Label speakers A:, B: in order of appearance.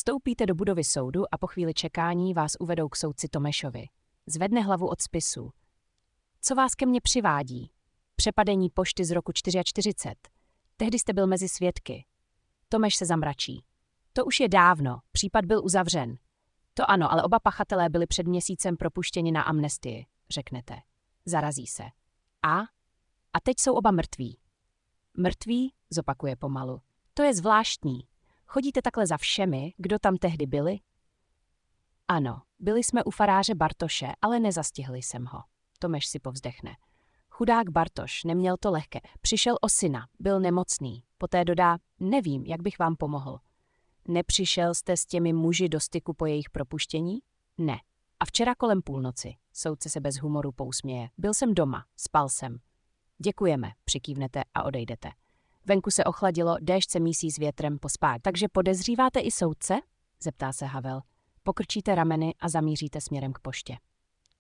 A: Vstoupíte do budovy soudu a po chvíli čekání vás uvedou k soudci Tomešovi. Zvedne hlavu od spisu. Co vás ke mně přivádí? Přepadení pošty z roku 44. Tehdy jste byl mezi svědky. Tomeš se zamračí. To už je dávno, případ byl uzavřen. To ano, ale oba pachatelé byli před měsícem propuštěni na amnestii, řeknete. Zarazí se. A teď jsou oba mrtví. Mrtví, zopakuje pomalu. To je zvláštní. Chodíte takhle za všemi, kdo tam tehdy byli? Ano, byli jsme u faráře Bartoše, ale nezastihli jsem ho. Tomeš si povzdechne. Chudák Bartoš, neměl to lehké. Přišel o syna, byl nemocný. Poté dodá, nevím, jak bych vám pomohl. Nepřišel jste s těmi muži do styku po jejich propuštění? Ne. A včera kolem půlnoci. Soudce se bez humoru pousměje. Byl jsem doma, spal jsem. Děkujeme, přikývnete a odejdete. Venku se ochladilo, déšť se mísí s větrem pospát. Takže podezříváte i soudce? Zeptá se Havel. Pokrčíte rameny a zamíříte směrem k poště.